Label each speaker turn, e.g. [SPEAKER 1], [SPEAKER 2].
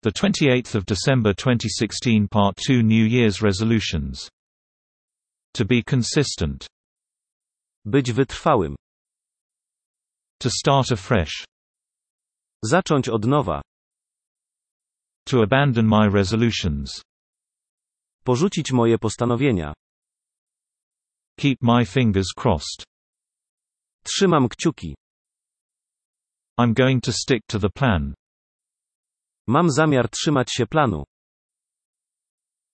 [SPEAKER 1] The 28th of December 2016, Part 2, New Year's resolutions. To be consistent.
[SPEAKER 2] Być wytrwałym.
[SPEAKER 1] To start afresh.
[SPEAKER 2] Zacząć od nowa.
[SPEAKER 1] To abandon my resolutions.
[SPEAKER 2] Porzucić moje postanowienia.
[SPEAKER 1] Keep my fingers crossed.
[SPEAKER 2] Trzymam kciuki.
[SPEAKER 1] I'm going to stick to the plan.
[SPEAKER 2] Mam zamiar trzymać się planu.